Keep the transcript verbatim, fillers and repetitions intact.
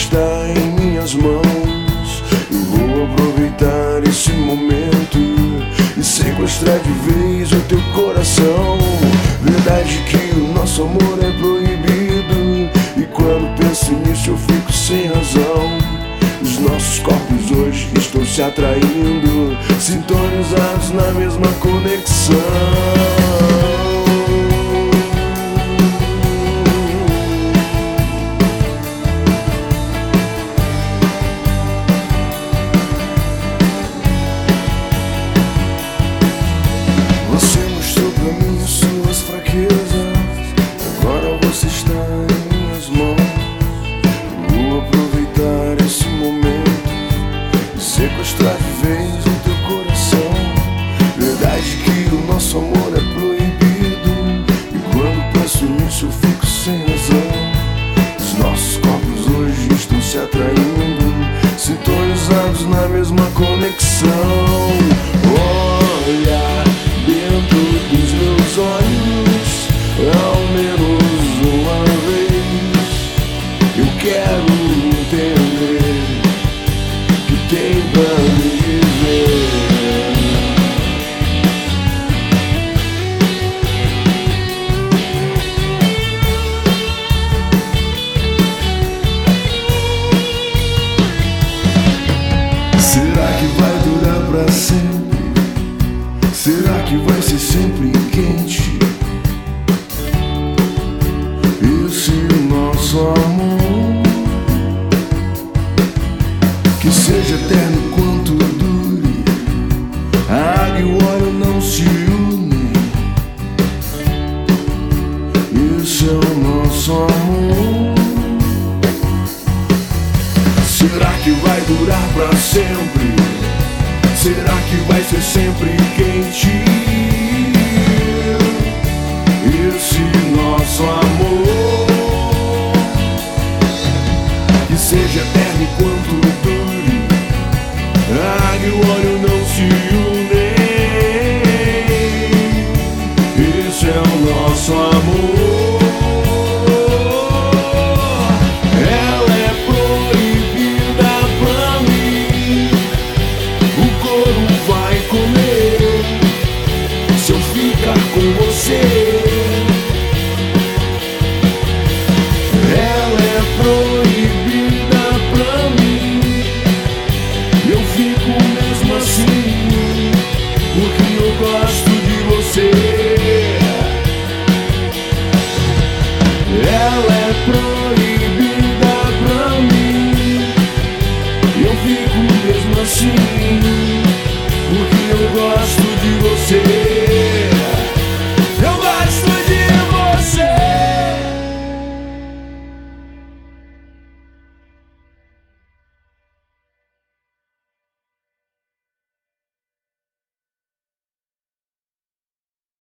está em minhas mãos. Eu vou aproveitar esse momento e sequestrar de vez o teu coração. Verdade que o nosso amor é proibido, e quando penso nisso eu fico sem razão. Os nossos corpos hoje estão se atraindo, sintonizados na mesma conexão. Você mostrou pra mim suas fraquezas, agora você está em minhas mãos. Vou aproveitar esse momento e sequestrar de vez o teu coração. Verdade que o nosso amor é proibido, e quando penso nisso eu fico sem razão. Os nossos corpos hoje estão se atraindo, sintonizados na mesma conexão. Olha dentro dos meus olhos, ao menos uma vez. Eu quero entender o que tem pra me dizer. Será que vai durar pra sempre? Será que vai ser sempre quente? Esse nosso amor, que seja eterno quanto dure. A água e o óleo não se unem. Esse é o nosso amor. Será que vai durar pra sempre? Será que vai ser sempre quente? Esse nosso amor, que seja eterno enquanto dure. A água e o óleo não se unem. Esse é o nosso amor. Ela é proibida pra mim, o couro vai comer se eu ficar com você. Ela é proibida pra mim, eu fico mesmo assim, porque eu gosto de você. Ela é proibida